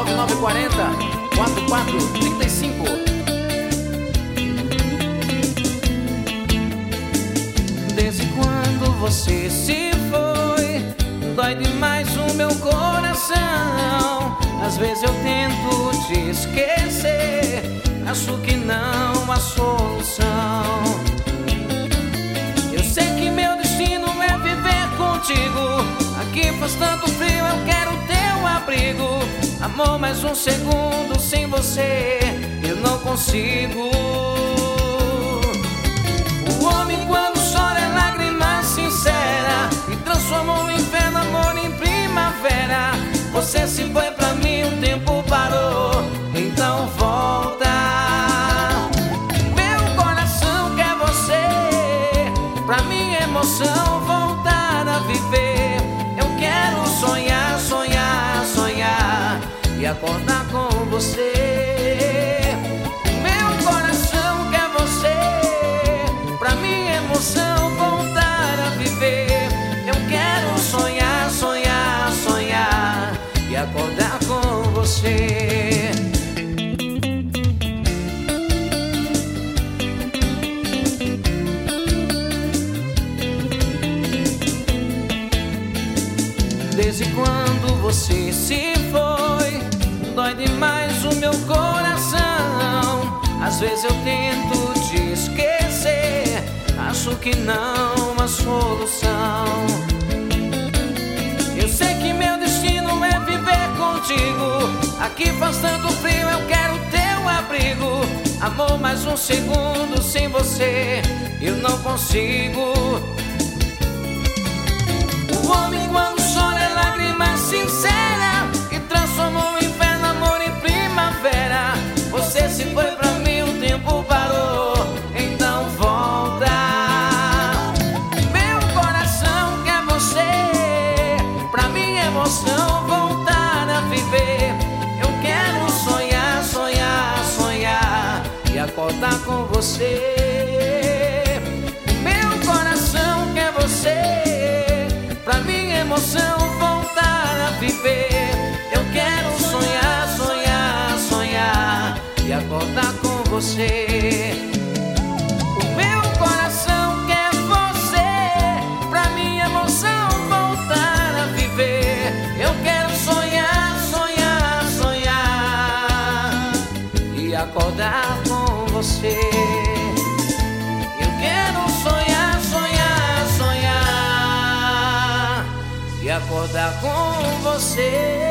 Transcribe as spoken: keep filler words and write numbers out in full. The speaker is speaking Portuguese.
nove nove quatro zero, quatro quatro três cinco. Desde quando você se foi, dói demais o meu coração. Às vezes eu tento te esquecer, acho que não há solução. Eu sei que meu destino é viver contigo. Aqui faz tanto frio, eu quero teu abrigo. Amor, mais um segundo sem você eu não consigo. O homem quando chora é lágrima sincera e transformou o inferno, amor, em primavera. Você se foi pra mim, o tempo parou, então volta. Meu coração quer você, pra minha emoção voltar a viver. Eu quero sonhar, sonhar, sonhar e acordar com você. Meu coração quer você, pra minha emoção voltar a viver. Eu quero sonhar, sonhar, sonhar e acordar com você. Desde quando você se foi, dói demais o meu coração. Às vezes eu tento te esquecer, acho que não há solução. Eu sei que meu destino é viver contigo. Aqui faz tanto frio, eu quero teu abrigo. Amor, mais um segundo sem você eu não consigo. O homem quando chora é lágrima sincera e transformou o inferno, amor, em primavera. Você se foi pra mim, o tempo parou, então volta. Meu coração quer você, pra minha emoção voltar a viver. Eu quero sonhar, sonhar, sonhar e acordar com você. Meu coração quer você, pra minha emoção voltar a viver. Eu quero sonhar, sonhar, sonhar e acordar com você. O meu coração quer você, pra minha emoção voltar a viver. Eu quero sonhar, sonhar, sonhar e acordar com você. Eu quero sonhar, sonhar, sonhar e acordar com você.